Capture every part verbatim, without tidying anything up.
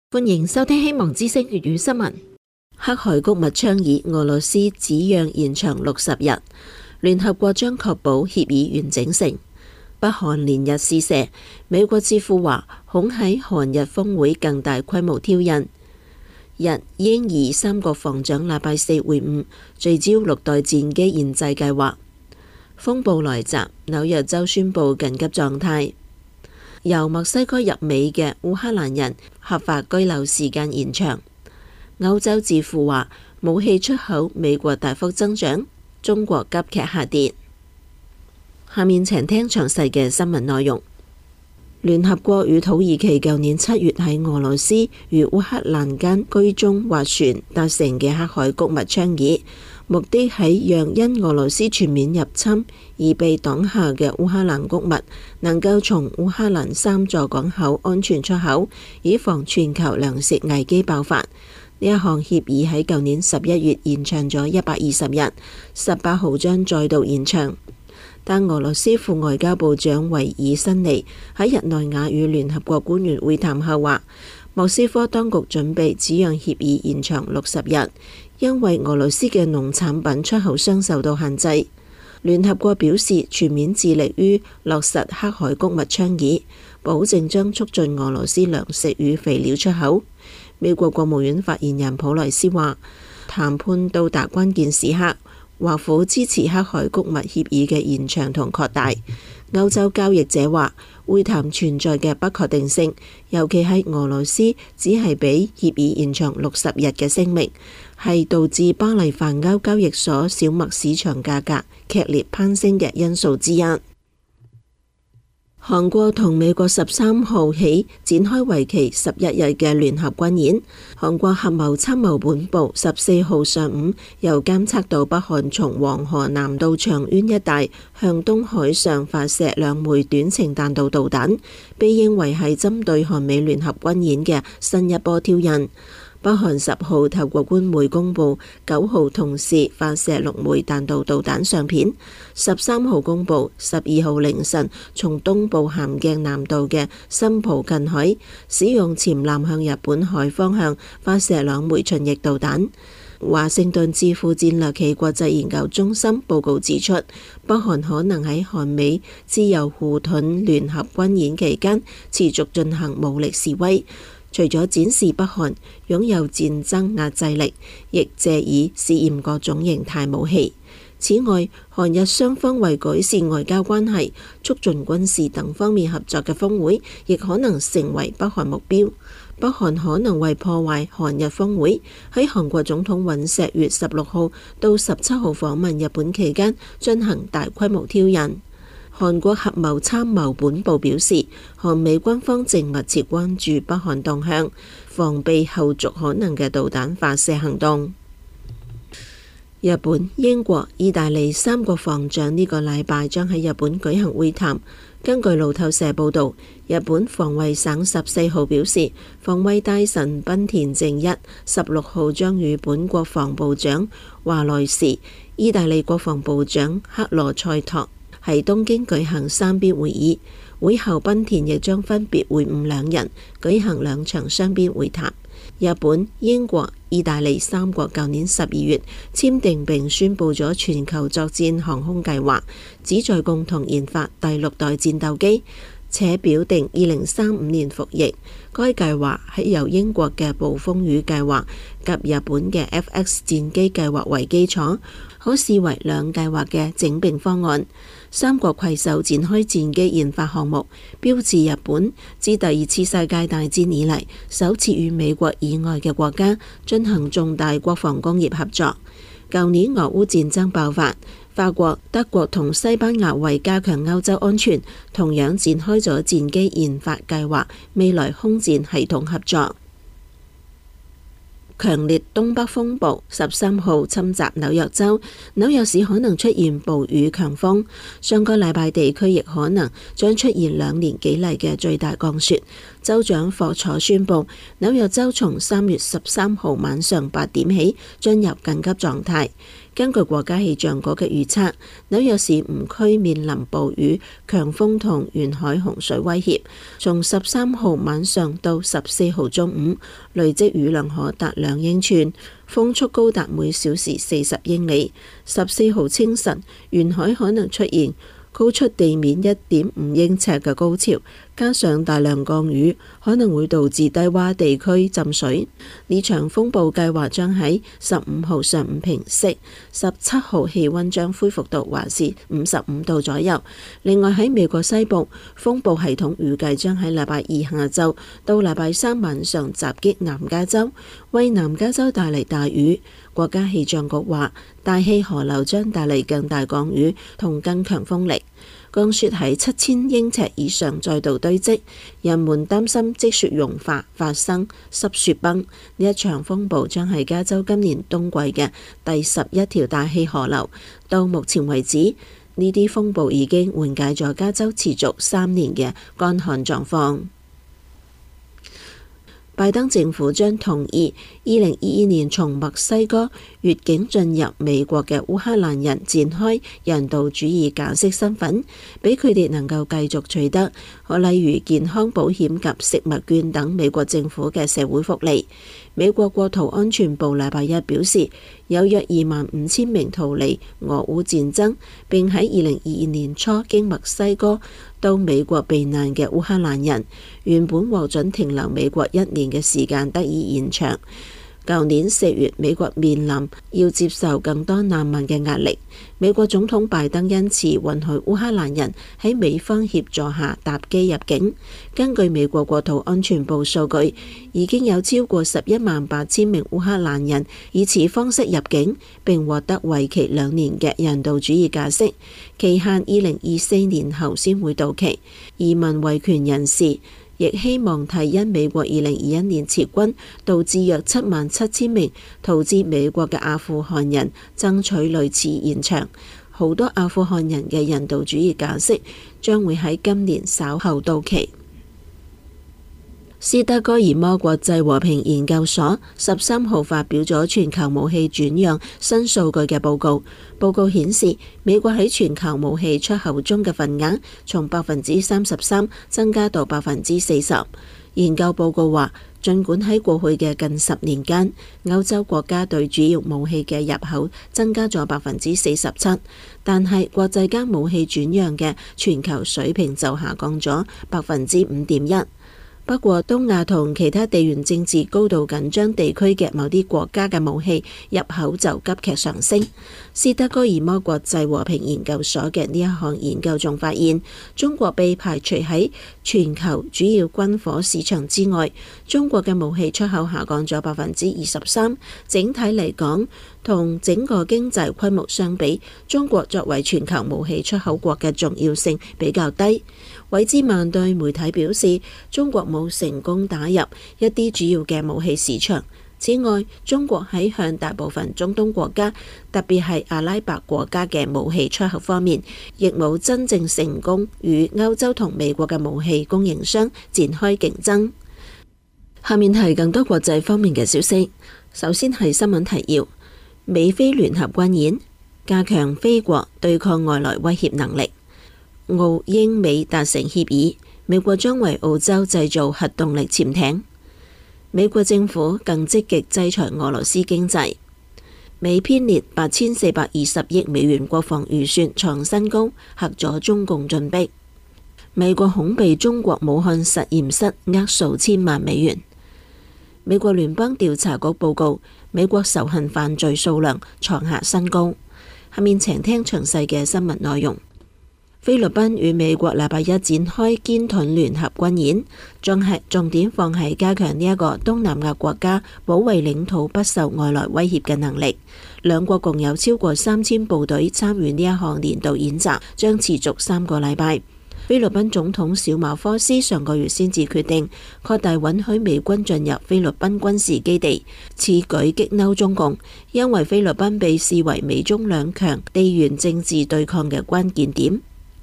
歡迎收聽希望之聲粵語新聞。黑海谷物倡議俄羅斯只讓延長六十日，聯合國將確保協議完整性。北韓連日試射，美國智庫話恐喺韓日峰會更大規模挑釁。日英伊三國防長禮拜四會晤，聚焦六代戰機研製計劃。風暴來襲，紐約州宣布緊急狀態。由墨西哥入美嘅烏克蘭人合法居留時間延長。歐洲智庫話武器出口美國大幅增長，中國急劇下跌。下面請聽詳細嘅新聞內容。聯合國與土耳其舊年七月喺俄羅斯與烏克蘭間居中斡旋達成嘅黑海谷物倡議，目的係讓因俄羅斯全面入侵而被擋下嘅烏克蘭谷物能夠從烏克蘭三座港口安全出口，以防全球糧食危機爆發。呢一項協議喺舊年十一月延長咗一百二十日，十八號將再度延長。但俄羅斯副外交部長維爾申尼喺日內瓦與聯合國官員會談後話，莫斯科當局準備只讓協議延長六十日，因為俄羅斯嘅農產品出口商受到限制。聯合國表示全面致力於落實黑海谷物倡議，保證將促進俄羅斯糧食與肥料出口。美國國務院發言人普萊斯話，談判到達關鍵時刻，華府支持黑海谷物協議嘅延長同擴大。歐洲交易者話，會談存在嘅不確定性，尤其係俄羅斯只係俾協議延長六十日嘅聲明，係導致巴黎梵歐交易所小麥市場價格劇烈攀升嘅因素之一。韓國同美國十三號起展開為期十一日嘅聯合軍演。韓國合謀參謀本部十四號上午又監測到北韓從黃河南道長淵一帶向東海上發射兩枚短程彈道導彈，被認為係針對韓美聯合軍演嘅新一波挑釁。北韓十號透過官媒公佈，九號同時發射六枚彈道導彈相片。十三號公佈，十二號凌晨從東部咸鏡南道嘅新浦近海使用潛艦向日本海方向發射兩枚巡弋導彈。華盛頓智庫戰略暨國際研究中心報告指出，北韓可能喺韓美自由護盾聯合軍演期間持續進行武力示威。除咗展示北韓擁有戰爭壓制力，亦借以試驗各種形態武器。此外，韓日雙方為改善外交關係、促進軍事等方面合作嘅峰會，亦可能成為北韓目標。北韓可能為破壞韓日峰會，喺韓國總統尹錫悅十六號到十七號訪問日本期間進行大規模挑釁。韓國合謀參謀本部表示，韓美軍方正密切關注北韓動向，防備後續可能嘅導彈發射行動。日本、英國、意大利三國防長呢個禮拜將喺日本舉行會談。根據路透社報導，日本防衛省十四號表示，防衛大臣濱田正一十六號將與本國防部長華萊士、意大利國防部長克羅塞托喺東京舉行三邊會議，會後濱田亦將分別會晤兩人，舉行兩場雙邊會談。日本、英國、意大利三國舊年十二月簽訂並宣布咗全球作戰航空計劃，旨在共同研發第六代戰鬥機，且表定二零三五年服役。該計劃係由英國嘅暴風雨計劃及日本嘅 F X 戰機計劃為基礎，可視為兩計劃嘅整併方案。三國攜手展開戰機研發項目，標誌日本自第二次世界大戰以嚟首次與美國以外嘅國家進行重大國防工業合作。舊年俄烏戰爭爆發，法國、德國同西班牙為加強歐洲安全，同樣展開咗戰機研發計劃，未來空戰系統合作。強烈東北風暴十三號侵襲紐約州，紐約市可能出現暴雨強風。上個禮拜地區亦可能將出現兩年幾嚟嘅最大降雪。州長霍楚宣布，紐約州從三月十三號晚上八點起進入緊急狀態。 根據國家氣象局嘅預測，紐約市五區面臨暴雨、強風同沿海洪水威脅。從十三號晚上到十四號中午，累積雨量可達兩英寸，風速高達每小時四十英里。十四號清晨，沿海可能出現高出地面一點五英尺嘅高潮，加上大量降雨，可能會導致低洼地區浸水。呢場風暴計劃將喺十五號上午平息，十七號氣溫將恢復到華氏五十五度左右。另外喺美國西部，風暴系統預計將喺禮拜二下晝到禮拜三晚上襲擊南加州，為南加州帶嚟大雨。國家氣象局話，大氣河流將帶嚟更大降雨同更強風力，降雪喺七千英尺以上再度堆積，人們擔心積雪融化發生濕雪崩。呢一場風暴將係加州今年冬季嘅第十一條大氣河流。到目前為止，呢啲風暴已經緩解咗加州持續三年嘅乾旱狀況。拜登政府將同意二零二二年從墨西哥越境進入美國嘅烏克蘭人展開人道主義假釋身份，俾佢哋能夠繼續取得例如健康保險及食物券等美國政府嘅社會福利。美國國土安全部禮拜一表示，有約二萬五千名逃離俄烏戰爭並喺二零二二年初經墨西哥到美國避難嘅烏克蘭人，原本獲准停留美國一年嘅時間得以延長。舊年四月，美國面臨要接受更多難民嘅壓力。美國總統拜登因此允許烏克蘭人喺美方協助下搭機入境。根據美國國土安全部數據，已經有超過十一萬八千名烏克蘭人以此方式入境，並獲得為期兩年嘅人道主義假釋，期限二零二四年後先會到期。移民維權人士亦希望替因美國二零二一年撤軍導致約七萬七千名逃至美國嘅阿富汗人爭取類似延長。好多阿富汗人嘅人道主義假釋將會喺今年稍後到期。斯德哥爾摩國際和平研究所十三號發表咗全球武器轉讓新數據嘅報告。報告顯示，美國喺全球武器出口中嘅份額從百分之三十三增加到百分之四十。研究報告話，儘管喺過去嘅近十年間，歐洲國家對主要武器嘅入口增加咗百分之四十七，但係國際間武器轉讓嘅全球水平就下降咗百分之五點一。不過，東亞同其他地緣政治高度緊張地區嘅某啲國家嘅武器入口就急劇上升。斯德哥爾摩國際和平研究所嘅呢一項研究仲發現，中國被排除喺全球主要軍火市場之外。中國嘅武器出口下降咗百分之二十三。整體嚟講，同整個經濟規模相比，中國作為全球武器出口國嘅重要性比較低。韋茲曼對媒體表示，中國冇成功打入一啲主要嘅武器市場。此外，中國喺向大部分中東國家，特別係阿拉伯國家嘅武器出口方面，亦冇真正成功與歐洲同美國嘅武器供應商展開競爭。下面係更多國際方面嘅消息。首先係新聞提要：美菲聯合軍演，加強菲國對抗外來威脅能力。澳英美達成協議，美國將為澳洲製造核動力潛艇。美國政府更積極制裁俄羅斯經濟。美編列八千四百二十億美元國防預算創新高，嚇咗中共進逼。美國恐被中國武漢實驗室呃數千萬美元。美國聯邦調查局報告，美國仇恨犯罪數量創下新高。下面請聽詳細嘅新聞內容。菲律賓與美國禮拜一展開堅盾聯合軍演，仲係重點放喺加強呢一個東南亞國家保衛領土不受外來威脅嘅能力。兩國共有超過三千部隊參與呢一項年度演習，將持續三個禮拜。菲律賓總統小馬科斯上個月先至決定擴大允許美軍進入菲律賓軍事基地，此舉激嬲中共，因為菲律賓被視為美中兩強地緣政治對抗嘅關鍵點。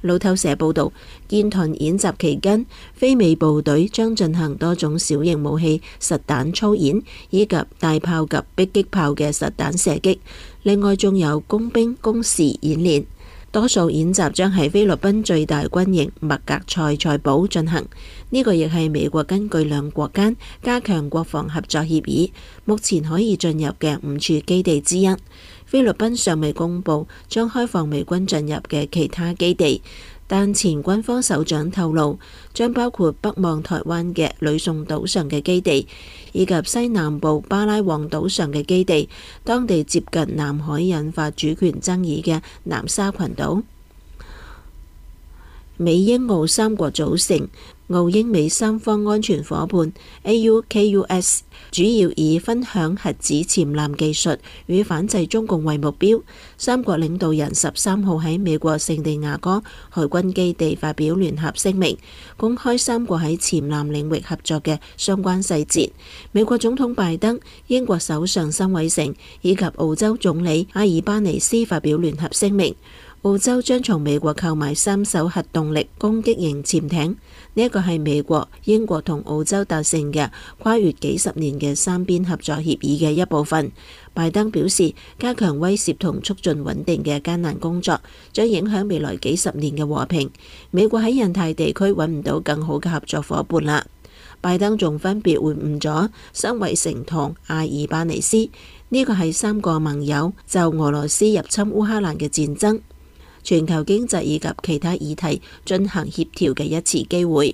路透社報導，建盾演習期間，非美部隊將進行多種小型武器實彈操演，以及大炮及迫擊炮嘅實彈射擊。另外，仲有工兵工事演練。多數演習將喺菲律賓最大軍營麥格塞塞堡進行。呢個亦係美國根據兩國間加強國防合作協議，目前可以進入嘅五處基地之一。菲律賓尚未公布將開放美軍進入嘅其他基地，但前軍方首長透露，將包括北望台灣嘅呂宋島上嘅基地，以及西南部巴拉望島上嘅基地，當地接近南海引發主權爭議嘅南沙群島。美英澳三國組成澳英美三方安全夥伴 A U K U S， 主要以分享核子潛艦技術與反制中共為目標。三國領導人十三號喺美國聖地亞哥海軍基地發表聯合聲明，公開三國喺潛艦領域合作嘅相關細節。美國總統拜登、英國首相辛偉誠以及澳洲總理阿爾巴尼斯發表聯合聲明。澳洲將從美國購買三艘核動力攻擊型潛艇，呢一個係美國、英國同澳洲達成嘅跨越幾十年嘅三邊合作協議嘅一部分。拜登表示，加強威懾同促進穩定嘅艱難工作，將影響未來幾十年嘅和平。美國喺印太地區揾唔到更好嘅合作夥伴啦。拜登仲分別會晤咗辛偉誠同阿爾巴尼斯，呢個係三個盟友就俄羅斯入侵烏克蘭嘅戰爭、全球經濟以及其他議題進行協調嘅一次機會。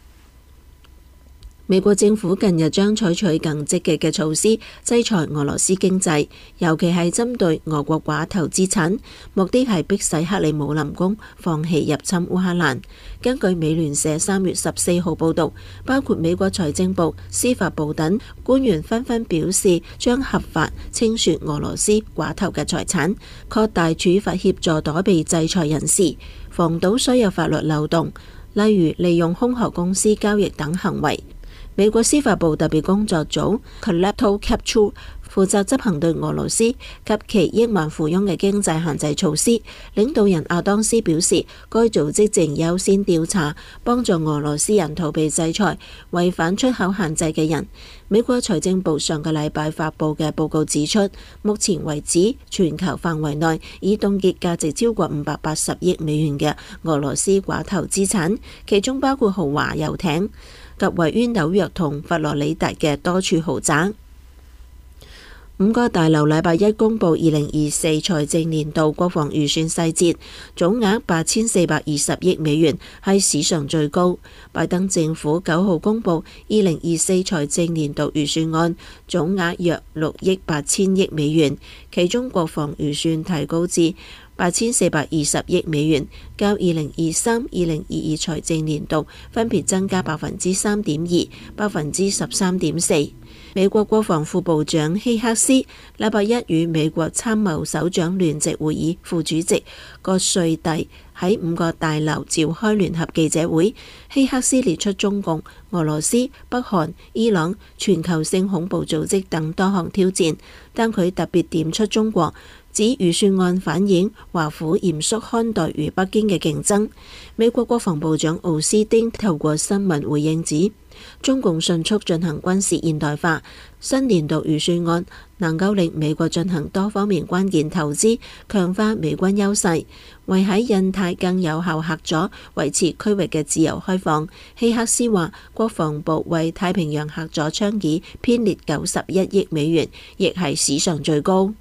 美國政府近日將採取更積極嘅措施制裁俄羅斯經濟，尤其係針對俄國寡頭資產，目的係迫使克里姆林宮放棄入侵烏克蘭。根據美聯社三月十四號報導，包括美國財政部、司法部等官員紛紛表示，將合法清算俄羅斯寡頭嘅財產，擴大處罰協助躲避制裁人士，防堵所有法律漏洞，例如利用空殼公司交易等行為。美國司法部特別工作組 Collateral Capture 負責執行對俄羅斯及其億萬富翁嘅經濟限制措施。領導人阿當斯表示，該組織正優先調查幫助俄羅斯人逃避制裁、違反出口限制嘅人。美國財政部上個禮拜發布嘅報告指出，目前為止全球範圍內已凍結價值超過五百八十億美元嘅俄羅斯寡頭資產，其中包括豪華遊艇及位於紐約同佛羅里達嘅多處豪宅。五角大樓禮拜一公布二零二四財政年度國防預算細節，總額八千四百二十億美元，係史上最高。拜登政府九號公布二零二四財政年度預算案，總額約六億八千億美元，其中國防預算提高至八千四百二十億美元，較二零二三、二零二二財政年度分別增加百分之三點二、百分之十三點四。美國國防副部長希克斯禮拜一與美國參謀首長聯席會議副主席葛瑞蒂喺五角大樓召開聯合記者會。希克斯列出中共、俄羅斯、北韓、伊朗、全球性恐怖組織等多項挑戰，但佢特別點出中國，指預算案反映華府嚴肅看待與北京嘅競爭。美國國防部長奧斯汀透過新聞回應指，中共迅速進行軍事現代化，新年度預算案能夠令美國進行多方面關鍵投資，強化美軍優勢，為喺印太更有效合作，維持區域嘅自由開放。希克斯話，國防部為太平洋合作倡議編列九十一億美元，亦係史上最高。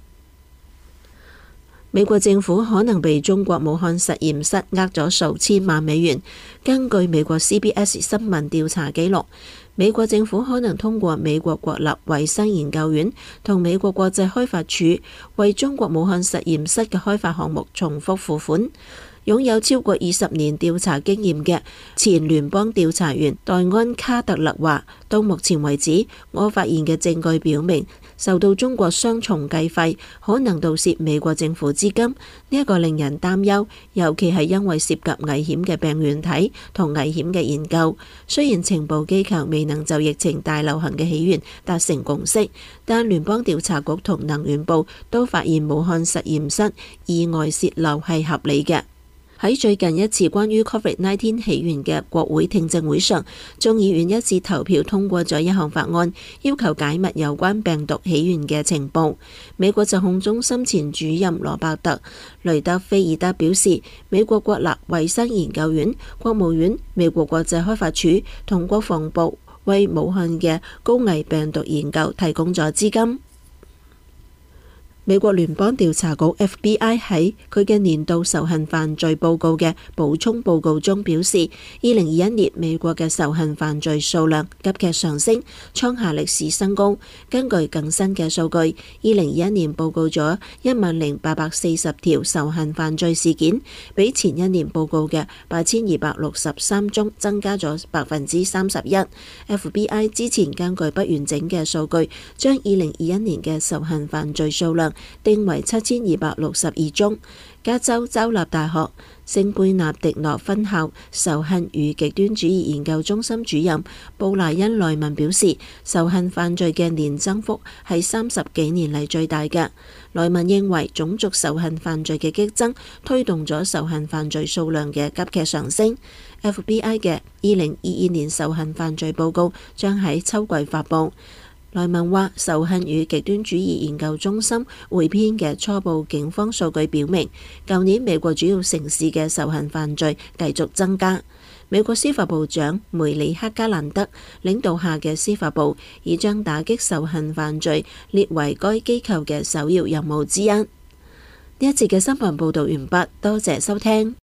美國政府可能被中國武漢實驗室呃咗數千萬美元。根據美國 C B S 新聞調查記錄，美國政府可能通過美國國立衛生研究院同美國國際開發署為中國武漢實驗室嘅開發項目重複付款。擁有超過二十年調查經驗嘅前聯邦調查員戴安卡特勒話，到目前為止，我發現嘅證據表明，受到中國雙重計費，可能盜竊美國政府資金。呢、這、一個令人擔憂，尤其係因為涉及危險嘅病原體同危險嘅研究。雖然情報機構未能就疫情大流行嘅起源達成共識，但聯邦調查局同能源部都發現武漢實驗室意外洩漏係合理嘅。 喺最近一次關於 Covid 十九 起源嘅國會聽證會上，眾議院一致投票通過咗一項法案，要求解密有關病毒起源嘅情報。美國疾控中心前主任羅伯特·雷德菲爾德表示，美國國立衛生研究院、國務院、美國國際開發署同國防部為武漢嘅高危病毒研究提供咗資金。美國聯邦調查局 F B I 喺佢嘅年度仇恨犯罪報告嘅補充報告中表示，二零二一年美國嘅仇恨犯罪數量急劇上升，創下歷史新高。根據更新嘅數據，二零二一年報告咗一萬零八百四十條仇恨犯罪事件，比前一年報告嘅八千二百六十三宗增加咗百分之三十一。F B I 之前根據不完整嘅數據，將二零二一年嘅仇恨犯罪數量定為七千二百六十二宗。加州州立大學聖貝納迪諾分校仇恨與極端主義研究中心主任布萊恩萊文表示，仇恨犯罪嘅年增幅係三十幾年嚟最大嘅。萊文認為，種族仇恨犯罪嘅激增推動咗仇恨犯罪數量嘅急劇上升。F B I 嘅二零二二年仇恨犯罪報告將喺秋季發布。萊文話，仇恨與極端主義研究中心匯編嘅初步警方數據表明，舊年美國主要城市嘅仇恨犯罪繼續增加。美國司法部長梅里克加蘭德領導下嘅司法部已將打擊仇恨犯罪列為該機構嘅首要任務之一。呢一節嘅新聞報道完畢，多謝收聽。